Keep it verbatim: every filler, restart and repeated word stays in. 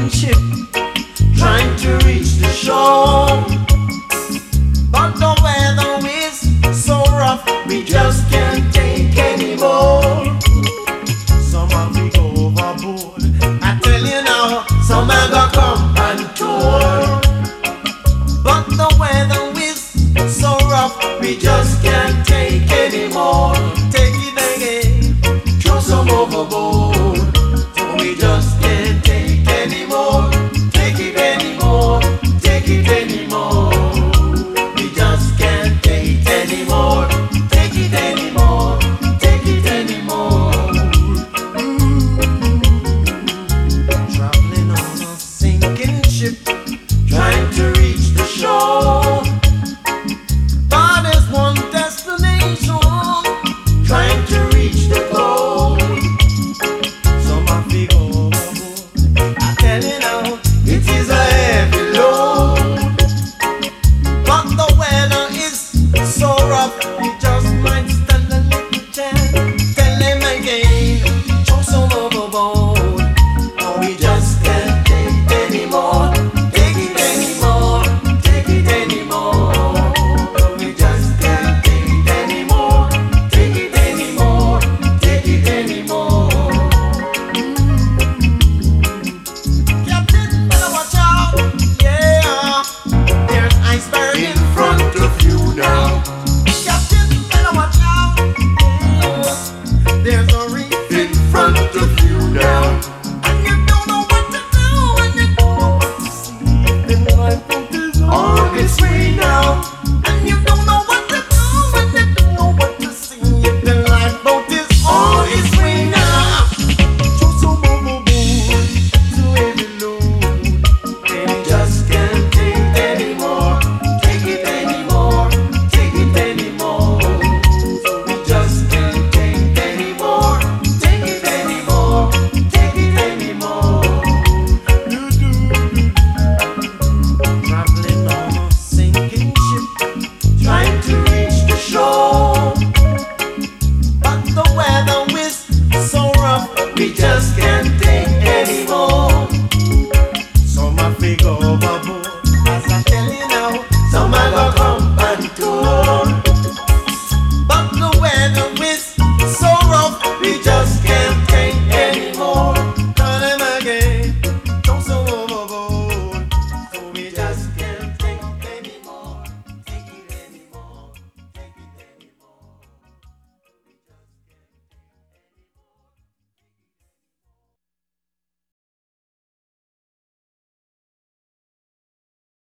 ship trying to reach the shore. But the weather is so rough, we just can't take anymore. Some of we go overboard. I tell you now, some have got come and tour. But the weather is so rough, we just can't take anymore. Take it again, throw some overboard.